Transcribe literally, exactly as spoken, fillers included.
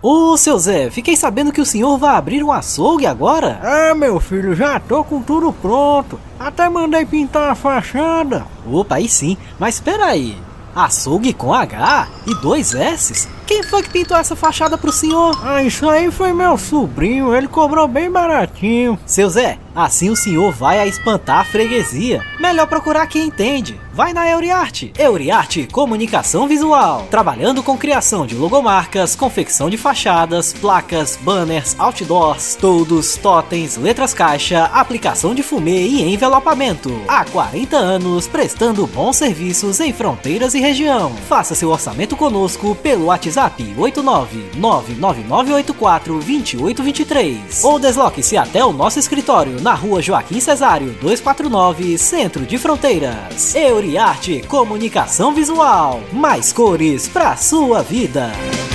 Ô, seu Zé, fiquei sabendo que o senhor vai abrir um açougue agora? É, meu filho, já tô com tudo pronto. Até mandei pintar a fachada. Opa, aí sim, mas espera aí. Açougue com H e dois S's? Quem foi que pintou essa fachada pro senhor? Ah, isso aí foi meu sobrinho, ele cobrou bem baratinho. Seu Zé, assim o senhor vai a espantar a freguesia. Melhor procurar quem entende. Vai na Euriarte. Euriarte Comunicação Visual. Trabalhando com criação de logomarcas, confecção de fachadas, placas, banners, outdoors, toldos, totens, letras caixa, aplicação de fumê e envelopamento. Há quarenta anos prestando bons serviços em fronteiras e região. Faça seu orçamento conosco pelo WhatsApp oito nove nove nove nove oito quatro dois oito dois três ou desloque-se até o nosso escritório na rua Joaquim Cesário duzentos e quarenta e nove, Centro de Fronteiras. Euriarte Comunicação Visual, mais cores para sua vida.